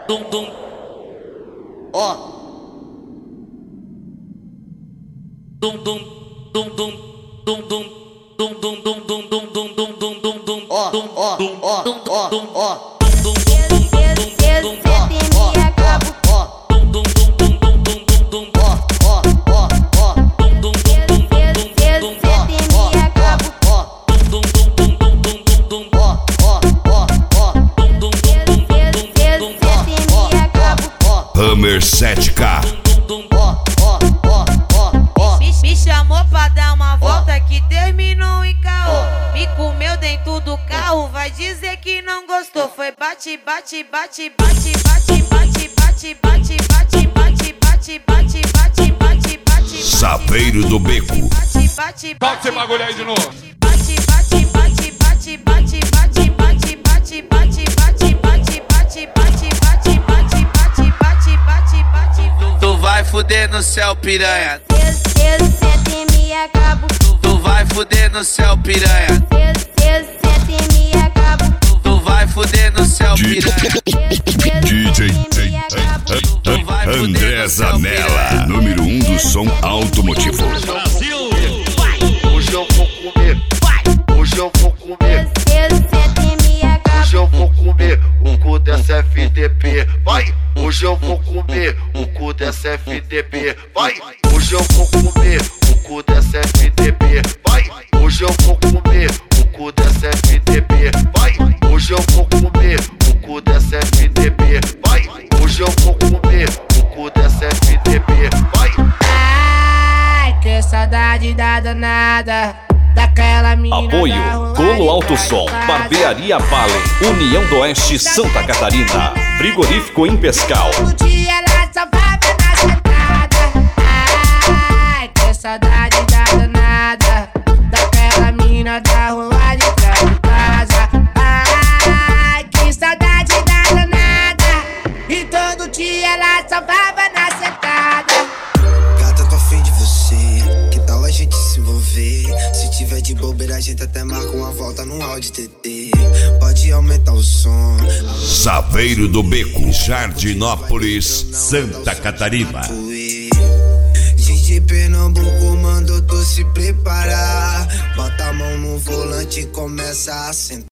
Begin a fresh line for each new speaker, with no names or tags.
dum dum. Ó. Dum dum dum dum dum dum dum dum dum dum dum dum dum dum dum dum. Ó ó ó ó ó. Dum dum dum dum dum dum dum.
Hammer 7K.
Me chamou pra dar uma volta que terminou em caô. Me comeu dentro do carro, vai dizer que não gostou. Foi bate, bate, bate, bate, bate, bate, bate, bate, bate, bate, bate, bate, bate, bate, bate.
Saveiro do Beco.
Toca esse bagulho aí de novo.
Bate, bate, bate, bate, bate, bate, bate, bate, bate, bate, bate, bate, bate, bate, bate, bate, bate, bate, bate.
Tu vai fuder no céu, piranha.
Eu sento e me acabo.
Tu vai fuder no céu, piranha.
Eu sento e me acabo.
Tu vai fuder no céu, piranha.
DJ André Zanella, número 1 do som automotivo.
Brasil!
Hoje eu vou comer. Hoje eu vou comer.
Eu sento e me acabo.
Hoje eu vou comer o cu dessa FDP. Vai! Hoje eu vou comer o cu dessa FDP. Vai! Hoje eu vou comer o cu dessa FDP. Vai! Hoje eu vou comer o cu dessa FDP. Vai! Hoje eu vou comer o cu dessa FDP. Vai! Hoje eu vou comer o cu dessa FDP. Vai!
Ai, que saudade da danada. Daquela mina.
Apoio Golo Alto Som, Barbearia Valen, União do Oeste, Santa Catarina, Frigorífico Impescal.
Todo dia ela só vai ver na sentada. Ai, que saudade da danada. Daquela mina da rua de trás de casa. Ai, que saudade da danada. E todo dia ela só vai ver na sentada.
Gata, tô afim de você. Que tal a gente se envolver? Se tiver de bobeira, a gente até marca uma volta no Audi TT. Pode aumentar o som.
Saveiro do Beco, Jardinópolis, Santa Catarina.
DJ Pernambuco mandou tu se preparar. Bota a mão no volante e começa a sentar.